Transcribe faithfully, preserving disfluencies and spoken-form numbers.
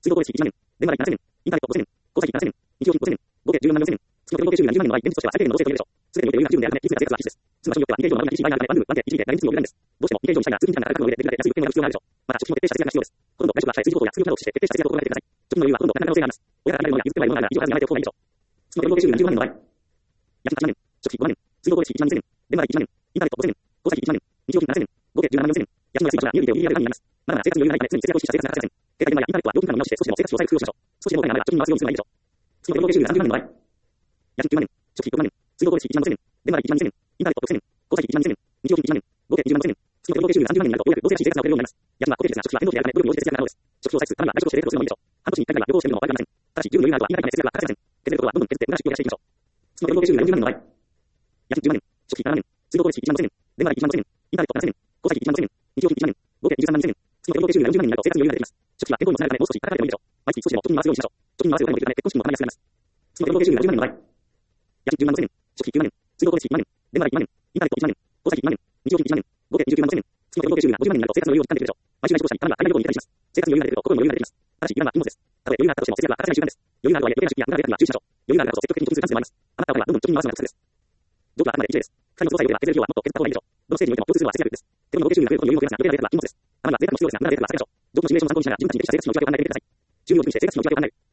水道光熱費いちまん円、電話代ななせんえん、インターネットごせんえん、交際費ななせんえん、日用品ごせんえん、合計じゅうよんまんよんせんえん。月の合計収入がにじゅうまん円の場合、現実としては最低限の納税と言えるでしょう。すべてにおいて余裕が十分であるため、いつが節約は必須です。つまり人によっては、日程上の割引倍になるため、ワンルーム、ワンデー、いちデー、大変必要なんです。どうしても日程上にしたいが、通勤時間が長くの上で、できるだけ安い物件を選ぶ必要があるでしょう。また、食費も徹底した節約が必要です。ほとんど外食は控え、水道法や通用などをして徹底した節約を心がけてください。貯金の余裕はほとんどなくなる可能性があります。親が与えるものや譲ってもらえるものなら、以上数やめておく方がいいでしょう。月の合計収入がにじゅうまん円の場合、家賃はちまん円、食費ごまん円、水道光熱費いちまんにせんえん、電話代いちまん円、インターネットごせんえん、交際費いちまん円、日用品ななせんえん、合計じゅうななまんよんせんえん。家賃の安い場所が家で利用できるようになります。まだまだ生活に余裕がないため、常に節約を意識した生活が欠かせません。携帯電話やインターネットは料金間の見直しして少しでも生活費を抑える工夫をしましょう。少しでもお金があれば貯金に回すようにすればいいでしょう。月の合計収入がさんじゅうまん円の場合、家賃きゅうまん円、食費ごまん円、水道光熱費いちまんごせんえん、電話代いちまんにせんえん、インターネットろくせんえん、交際費いちまんにせんえん、日用品いちまん円、合計にじゅうまんごせん円。月の合計収入がさんじゅうまん円になると、ようやく同棲らしい生活が送れるようになります。家賃は固定ですが、食費は変動費であるため、料金に応じて節約が可能です。食費を歳出、たまには外食をして生活するのもいいでしょう。半年にいっかいぐらいは旅行をしてみるのも悪くありません。ただし、十分余裕があるとはインターネットで節約は欠かせません。削れることはどんどん削って無駄な出費を減らしていきましょう。月の合計収入がよんじゅうまん円の場合、家賃じゅうまん円、食費ななまん円、水道光熱費いちまんごせんえん、電話代いちまんごせんえん、インターネットななせんえん、交際費いちまんごせんえん、日用品いちまん円、合計にじゅうさんまんにせんえん。月の合計収入がよんじゅうまん円になると生活に余裕が出てきます。食費は健康にもつながるため、もう少し高めてもいいでしょう。毎月少しでも貯金に回すようにしましょう。貯金に回すお金もいるため、結婚資金もたまりやすくなります。月の合計収入がじゅうまん円の場合、家賃じゅうまんごせんえん、食費きゅうまん円、水道光熱費いちまん円、電話代いちまん円、インターネットいちまん円、交際費いちまん円、日用品いちまん円、合計にじゅうきゅうまんごせん円。月の合計収入がごじゅうまん円になると生活の余裕を実感できるでしょう。毎週来訪したり、たまには海外旅行に行ったりします。生活に余裕が出てくると心に余裕が出てきます。ただし、油断は禁物です。たとえ余裕があったとしても節約は欠かせない習慣です。余裕があるとはいえ、余計な出費や無駄な出費には注意しましょう。余裕があるからこそ積極的に貯金するチャンスでもあります。余ったお金はどんどん貯金に回すのがコツです。ジョークはあくまで一例です。二人の交際量では削る量はもっと削った方がいいでしょう。どのステージにおいても共通するのは節約です。手元の合計収入が増えるほど余裕を増やすが、余計な出費は禁物です。たまには贅沢も必要ですが、無駄な出費は避けましょう。ジョークのシミュレーションを参考にしながら、順番に適した生活の内訳を考えてください。収入を気にして生活の内訳を考える。